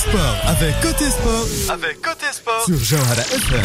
sport avec Côté Sport sur Jawhara FM.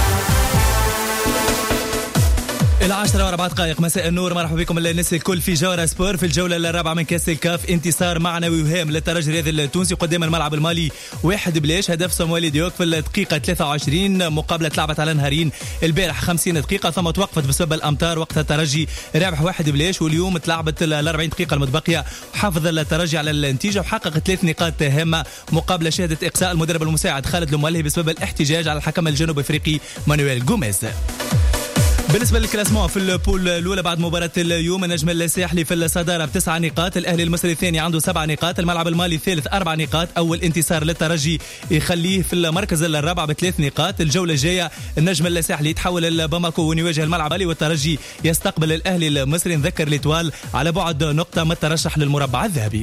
10:04 مساء النور. مرحبا بكم الناس الكل في جوهرة سبور في الجولة الرابعة من كأس الكاف. انتصار معنوي وهام للترجي الرياضي التونسي قدام الملعب المالي 1-0. هدف صامويل ديوك في الدقيقة 23. مقابلة تلعبت على نهارين البارح 50 دقيقة ثم توقفت بسبب الأمطار. وقتها الترجي رابح 1-0 واليوم تلعبت 40 دقيقة المتبقية. حافظ الترجي على النتيجة وحقق 3 نقاط هامة. مقابلة شهدت إقصاء المدرب المساعد خالد المولهي بسبب الاحتجاج على الحكم الجنوب افريقي مانويل غوميز. بالنسبة للكلاسمون في البول الأولى بعد مباراة اليوم النجم الساحلي في الصدارة ب9 نقاط. الأهلي المصري الثاني عنده 7 نقاط. الملعب المالي الثالث 4 نقاط. أول انتصار للترجي يخليه في المركز الرابع ب3 نقاط. الجولة الجاية النجم الساحلي يتحول لباماكو ونواجه الملعب المالي والترجي يستقبل الأهلي المصري. نذكر الإتوال على بعد نقطة من الترشح للمربع الذهبي.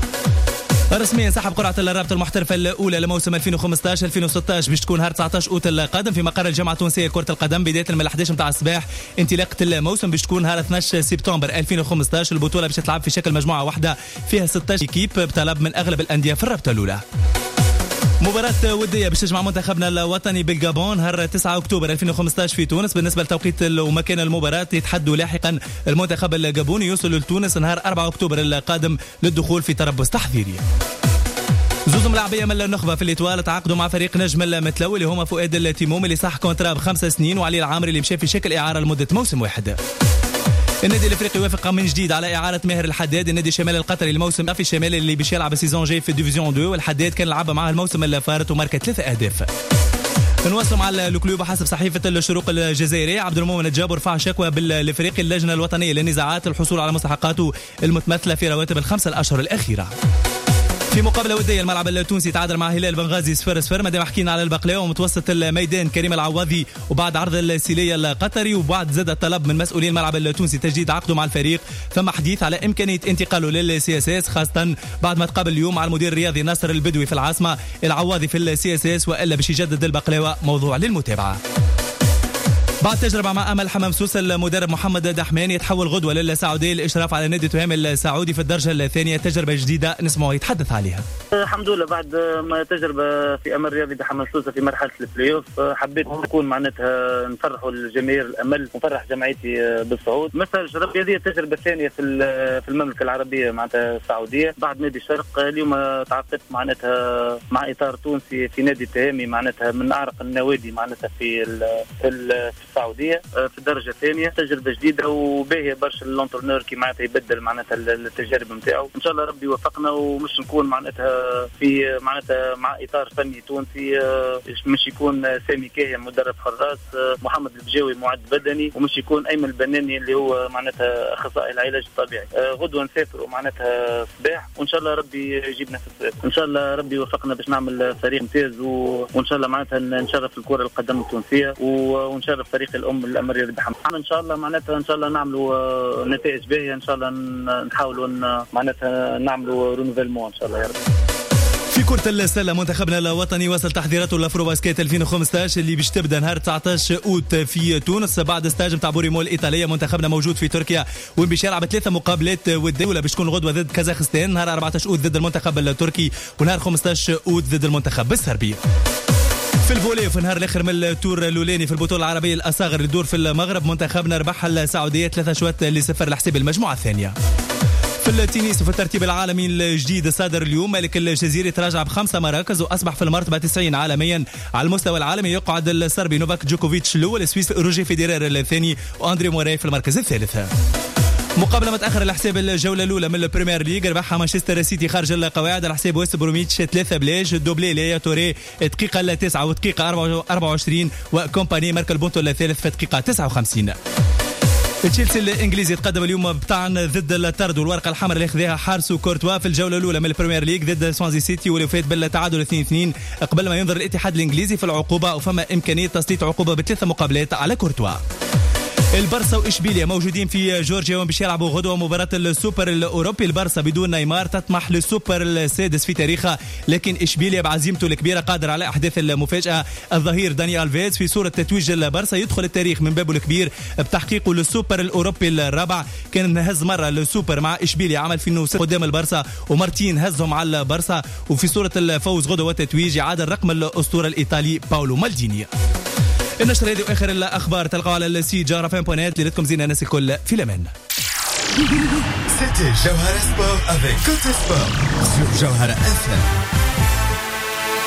رسميا سحب قرعة الرابطة المحترفة الأولى لموسم 2015-2016 باش تكون نهار 19 أوت القادم في مقر الجامعة التونسية لكرة القدم بداية من 11 متاع الصباح. انطلاقة الموسم باش تكون نهار 12 سبتمبر 2015. البطولة باش تلعب في شكل مجموعة واحدة فيها 16 كيب بطلب من أغلب الأندية في الرابطة الأولى. مباراة ودية باش تجمع منتخبنا الوطني بالجابون نهار 9 أكتوبر 2015 في تونس. بالنسبة لتوقيت ومكان المباراة يتحدوا لاحقا المنتخب الجابوني يوصل لتونس نهار 4 أكتوبر القادم للدخول في تربص تحضيري. زوز ملاعبية من النخبة في الإطوال تعاقدوا مع فريق نجم المتلوي اللي هما فؤاد التيمومي اللي صح كونترا ب5 سنين وعلي العامري اللي مشى في شكل إعارة لمدة موسم واحد. النادي الافريقي وافق من جديد على اعاره ماهر الحداد النادي الشمال القطري الموسم في الشمال اللي باش يلعب السيزون جاي في ديفيزيون 2 والحداد كان لعب معاه الموسم اللي فات وماركت 3 أهداف. نواصلوا مع الكلوب. حسب صحيفة الشروق الجزائرية عبد المؤمن الجاب رفع شكوى بالافريقي اللجنة الوطنية للنزاعات الحصول على مستحقاته المتمثلة في رواتب ال5 الأشهر الأخيرة. في مقابلة ودية الملعب التونسي تعادل مع هلال بنغازي 0-0. مادام حكينا على البقلاوي ومتوسط الميدان كريم العواضي وبعد عرض السيلية القطري وبعد زاد الطلب من مسؤولين الملعب التونسي تجديد عقده مع الفريق. ثم حديث على إمكانية انتقاله للCSS خاصة بعد ما تقابل اليوم مع المدير الرياضي ناصر البدوي في العاصمة. العواضي في الCSS وإلا باش يجدد البقلاوي موضوع للمتابعة. بعد تجربة مع أمل حمام سوس المدرب محمد دحمان يتحول غدوة للسعودية للإشراف على نادي تهام السعودي في الدرجة الثانية. تجربة جديدة نسمعه يتحدث عليها. الحمد لله بعد ما تجربة في أمل رياضي بحمام سوس في مرحلة البلاي اوف حبيت نكون معناتها نفرحوا الجماهير الأمل ونفرح جمعيتي بالصعود. مثلا هذه التجربة الثانية في المملكة العربية معناتها السعودية بعد نادي الشرق. اليوم تعاقدت معناتها مع إطار تونسي في نادي التهامي معناتها من أعرق النوادي معناتها في السعودية في الدرجة الثانية. تجربة جديدة وباهية برشا للانترنور كي معناتها يبدل معناتها التجارب نتاعو. إن شاء الله ربي يوفقنا ومش نكون معناتها في معناتها مع إطار فني تونسي مش يكون سامي كاهي مدرب حراس محمد البجاوي معد بدني ومش يكون أيمن البناني اللي هو معناتها أخصائي العلاج الطبيعي. غدوة نسافروا معناتها صباح وإن شاء الله ربي يجيبنا في الصيف. إن شاء الله ربي يوفقنا باش نعمل فريق ممتاز وإن شاء الله معناتها نشرف الكرة القدم التونسية ونشرف فريق الأم الأمر رياضي بحمد. إن شاء الله معناتها إن شاء الله نعملوا نتائج باهية. إن شاء الله نحاولوا معناتها نعملوا رونوفيلمون إن شاء الله يا رب. في كرة السلة منتخبنا الوطني وصل تحضيراته لافرو باسكيت 2015 اللي باش تبدا نهار 19 أوت في تونس بعد استاج نتاع بوريمول الإيطالية. منتخبنا موجود في تركيا وين باش يلعب 3 مقابلات ودية. ولا باش تكون غدوة ضد كازاخستان نهار 14 أوت ضد المنتخب التركي ونهار 15 أوت ضد المنتخب الصربي. في الفولي في نهار الاخر من التور الاولاني في البطوله العربيه الاصاغر اللي تدور في المغرب منتخبنا ربح السعوديه 3-0 لحساب المجموعه الثانيه. في التنس وفي الترتيب العالمي الجديد الصادر اليوم ملك الجزيري تراجع ب5 مراكز واصبح في المرتبه 90 عالميا. على المستوى العالمي يقعد الصربي نوفاك جوكوفيتش الاول السويس روجي فيدرر الثاني واندري موراي في المركز الثالث. مقابله متاخر لحساب الجوله الاولى من البريمير ليج ربحها مانشستر سيتي خارج القواعد على حساب ويست بروميتش 3 بلاج. دوبلي ليا توري دقيقه 9 ودقيقه 24 وكومباني مارك البونتو الثالث في دقيقه 59. تشيلسي الانجليزي تقدم اليوم بطعن ضد الطرد والورقه الحمراء اللي خذاها حارسو كورتوا في الجوله الاولى من البريمير ليج ضد سوانزي سيتي واللي فات بالتعادل 2-2 قبل ما ينظر الاتحاد الانجليزي في العقوبه وفما امكانيه تسليط عقوبه ب3 مقابلات على كورتوا. البارسا وإشبيليا موجودين في جورجيا وباش يلعبوا غدوة مباراة السوبر الأوروبي. البارسا بدون نيمار تطمح للسوبر السادس في تاريخها، لكن إشبيليا بعزيمته الكبيرة قادر على أحداث المفاجأة. الظهير داني ألفيز في صورة تتويج البارسا يدخل التاريخ من بابه الكبير بتحقيقه للسوبر الأوروبي الرابع. كان هز مرة السوبر مع إشبيليا عام 2006 قدام البارسا، ومارتين هزهم على البارسا، وفي صورة الفوز غدوة والتتويج يعادل رقم الأسطورة الإيطالي باولو مالديني. النشرة هذه واخر الاخبار تلقوا على السيت جوهرة.net. ليلتكم زينة الناس الكل في الامان. C'était Jawhara Sport avec Côté Sport sur Jawhara FM.